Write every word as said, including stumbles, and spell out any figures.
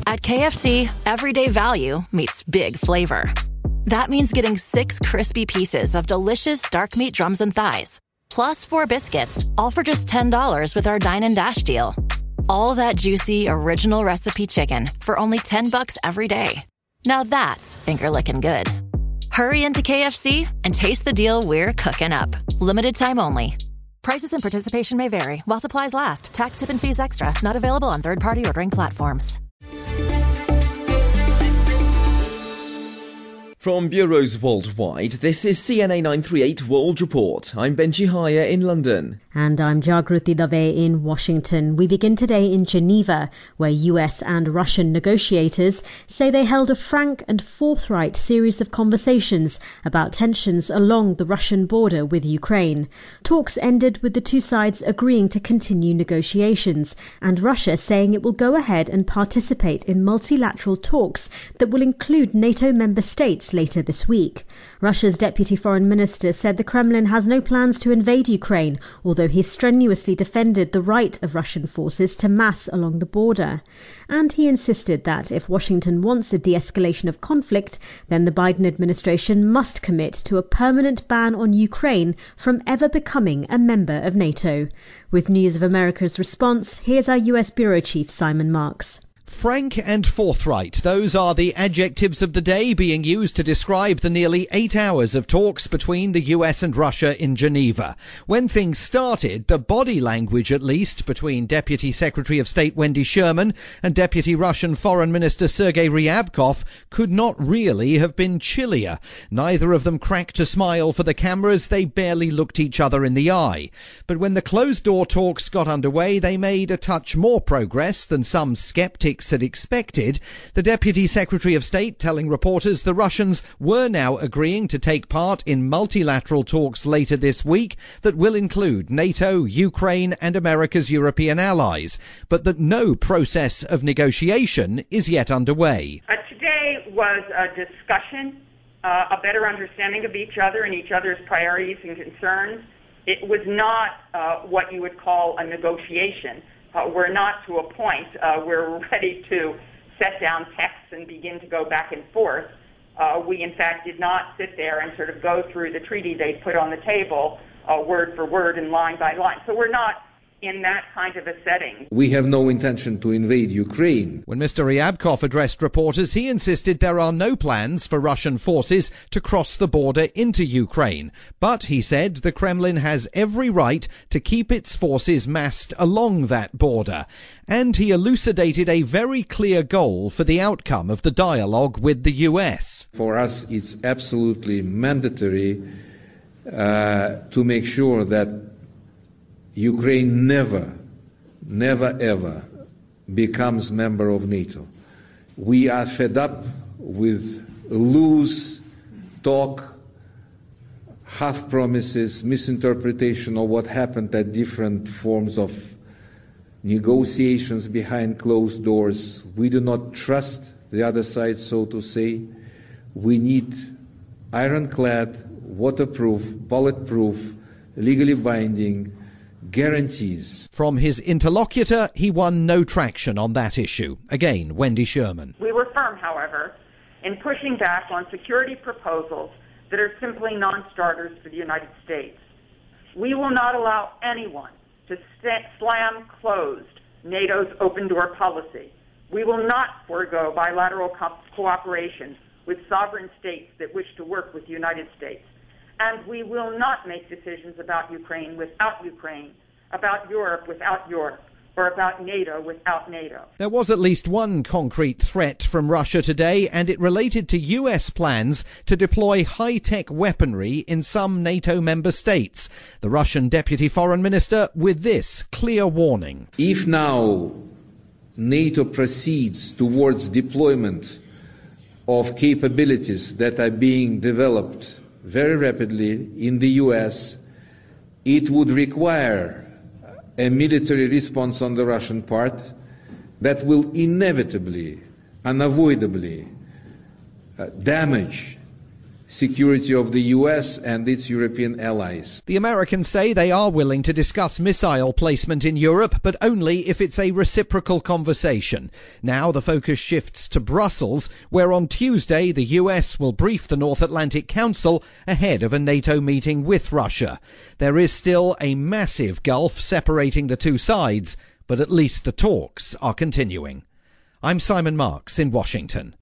At K F C, everyday value meets big flavor. That means getting six crispy pieces of delicious dark meat drums and thighs, plus four biscuits, all for just ten dollars with our Dine and Dash deal. All that juicy, original recipe chicken for only ten bucks every day. Now that's finger-licking good. Hurry into K F C and taste the deal we're cooking up. Limited time only. Prices and participation may vary while supplies last. Tax, tip, and fees extra. Not available on third-party ordering platforms. From bureaus worldwide, this is C N A nine thirty-eight World Report. I'm Benji Haya in London. And I'm Jagruti Dave in Washington. We begin today in Geneva, where U S and Russian negotiators say they held a frank and forthright series of conversations about tensions along the Russian border with Ukraine. Talks ended with the two sides agreeing to continue negotiations, and Russia saying it will go ahead and participate in multilateral talks that will include NATO member states later this week. Russia's deputy foreign minister said the Kremlin has no plans to invade Ukraine, although he strenuously defended the right of Russian forces to mass along the border. And he insisted that if Washington wants a de-escalation of conflict, then the Biden administration must commit to a permanent ban on Ukraine from ever becoming a member of NATO. With News of America's response, here's our U S bureau chief Simon Marks. Frank and forthright, those are the adjectives of the day being used to describe the nearly eight hours of talks between the U S and Russia in Geneva. When things started, the body language, at least, between Deputy Secretary of State Wendy Sherman and Deputy Russian Foreign Minister Sergei Ryabkov could not really have been chillier. Neither of them cracked a smile for the cameras. They barely looked each other in the eye. But when the closed-door talks got underway, they made a touch more progress than some skeptics had expected, the Deputy Secretary of State telling reporters the Russians were now agreeing to take part in multilateral talks later this week that will include NATO, Ukraine and America's European allies, but that no process of negotiation is yet underway. Uh, today was a discussion, uh, a better understanding of each other and each other's priorities and concerns. It was not uh, what you would call a negotiation. Uh, we're not to a point uh, where we're ready to set down texts and begin to go back and forth. Uh, we, in fact, did not sit there and sort of go through the treaty they put on the table uh, word for word and line by line. So we're not in that kind of a setting. We have no intention to invade Ukraine. When Mister Ryabkov addressed reporters, he insisted there are no plans for Russian forces to cross the border into Ukraine. But, he said, the Kremlin has every right to keep its forces massed along that border. And he elucidated a very clear goal for the outcome of the dialogue with the U S. For us, it's absolutely mandatory uh, to make sure that Ukraine never, never ever becomes member of NATO. We are fed up with loose talk, half promises, misinterpretation of what happened at different forms of negotiations behind closed doors. We do not trust the other side, so to say. We need ironclad, waterproof, bulletproof, legally binding guarantees. From his interlocutor, he won no traction on that issue. Again, Wendy Sherman. We were firm, however, in pushing back on security proposals that are simply non-starters for the United States. We will not allow anyone to st- slam closed NATO's open-door policy. We will not forego bilateral co- cooperation with sovereign states that wish to work with the United States. And we will not make decisions about Ukraine without Ukraine, about Europe without Europe, or about NATO without NATO. There was at least one concrete threat from Russia today, and it related to U S plans to deploy high-tech weaponry in some NATO member states. The Russian Deputy Foreign Minister with this clear warning. If now NATO proceeds towards deployment of capabilities that are being developed very rapidly in the U S, it would require a military response on the Russian part that will inevitably, unavoidably uh, damage security of the U S and its European allies. The Americans say they are willing to discuss missile placement in Europe, but only if it's a reciprocal conversation. Now the focus shifts to Brussels, where on Tuesday the U S will brief the North Atlantic Council ahead of a NATO meeting with Russia. There is still a massive gulf separating the two sides, but at least the talks are continuing. I'm Simon Marks in Washington.